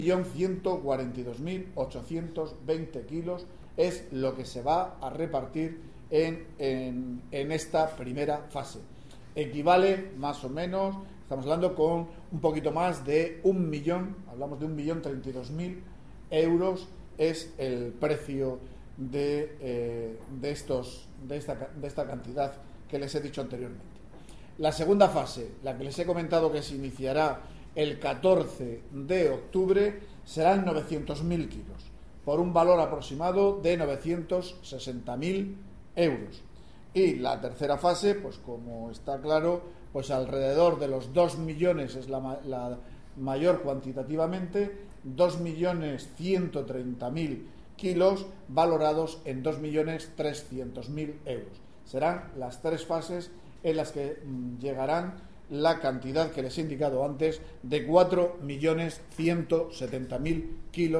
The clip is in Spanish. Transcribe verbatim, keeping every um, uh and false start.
un millón ciento cuarenta y dos mil ochocientos veinte kilos es lo que se va a repartir en, en, en esta primera fase. Equivale más o menos, estamos hablando con un poquito más de un millón, hablamos de un millón treinta y dos mil euros, es el precio de, eh, de, estos, de, esta, de esta cantidad que les he dicho anteriormente. La segunda fase, la que les he comentado que se iniciará el catorce de octubre, serán novecientos mil kilos, por un valor aproximado de novecientos sesenta mil euros. Y la tercera fase, pues como está claro, pues alrededor de los dos millones es la, la mayor cuantitativamente, dos millones ciento treinta mil kilos valorados en dos millones trescientos mil euros. Serán las tres fases en las que mmm, llegarán la cantidad que les he indicado antes de cuatro millones ciento setenta mil kilos